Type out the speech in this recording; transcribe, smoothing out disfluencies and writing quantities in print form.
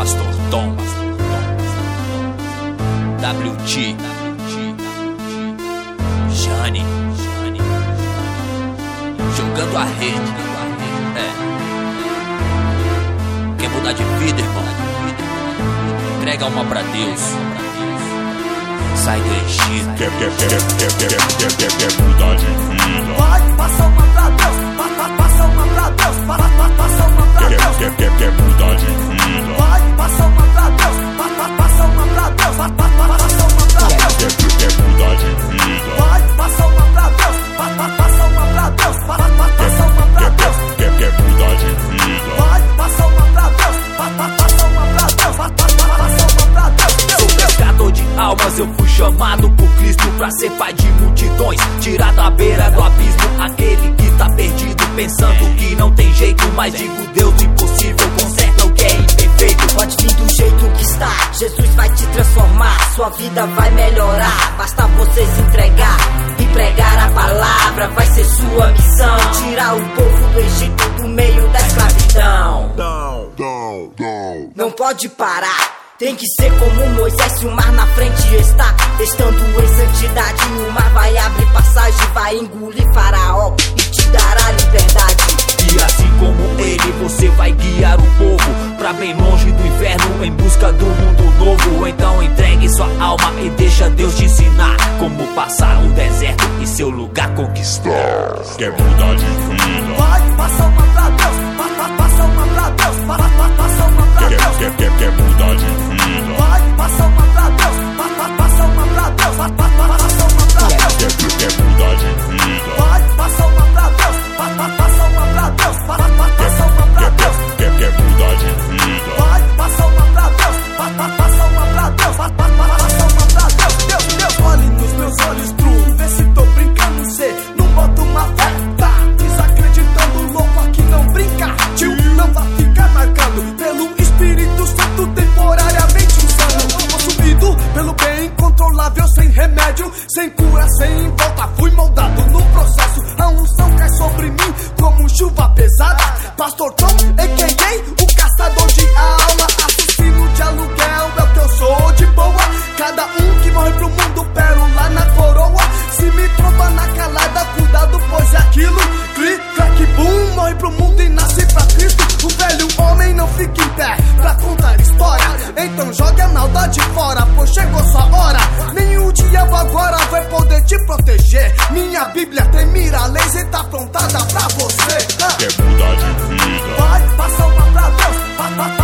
Pastor Tom, WT, Jane, jogando a rede. Quer mudar de vida, irmão? Entrega uma pra Deus. Sai do Egito. Quer mudar de vida? Vai, passa uma pra Deus. Passa uma pra Deus. Passa uma pra Deus. Quer mudar de vida? Vai, passa uma pra Deus. Passa uma pra Deus. Passa uma pra Deus. Quer mudar de vida? Vai, passa uma pra Deus. Passa uma pra Deus. Passa uma pra Deus. Quer mudar de vida? Vai, passa uma pra Deus. Passa uma pra Deus. Passa uma pra Deus. Sou pescador de almas, eu fui chamado por Cristo pra ser pai de multidões, tirar da beira do abismo aquele que tá perdido, pensando que não tem jeito. Mas digo, Deus do impossível conserta o que é imperfeito. Pode vir do jeito que está, Jesus vai te transformar, sua vida vai melhorar. Basta você se entregar e pregar a palavra, vai ser sua missão. Tirar o povo do Egito, do meio da escravidão. Não pode parar, tem que ser como Moisés, se o mar na frente está. Estando em santidade, o mar vai abrir passagem, vai engolir Faraó e te dará liberdade. E assim como ele, você vai guiar o povo pra bem longe do inferno, em busca do mundo novo. Então entregue sua alma e deixa Deus te ensinar como passar o deserto e seu lugar conquistar. Quer mudar de vida? Vai, passa uma pra Deus. Passa uma pra Deus. Passa uma pra Deus. Quer mudar de vida? Vai, passa uma pra Deus. Passa uma pra Deus. Passa uma pra Deus. Quer mudar de vida? Vai, passa uma pra Deus. Passa uma pra Deus. Passa uma pra Deus. Quer mudar de vida? Vai, passa uma pra Deus. Passa uma pra Deus. Passa uma pra Deus. Deus, olhe nos meus olhos true. Vê se tô brincando, cê não bota uma fé. Tá desacreditando, louco aqui não brinca. Tio, não vai ficar marcando pelo Espírito Santo temporariamente insano. Possuído pelo bem incontrolável, sem remédio, sem cura, sem volta. Fui moldado no processo, a unção cai sobre mim como chuva pesada. Pastor Tom, a.k.a. o caçador de alma, assassino de aluguel, é o que eu sou de boa. Cada um que morre pro mundo, pérola na coroa. Se me tromba na calada, cuidado, pois é aquilo. Click, clack, boom, morre pro mundo e nasce pra Cristo. O velho homem não fica em pé pra contar história, então joga a maldade fora, pois chegou sua hora. Nem o diabo agora vai poder te proteger. Minha Bíblia tem mira laser, tá aprontada pra você. Quer mudar de vida? Vai, passa uma pra Deus.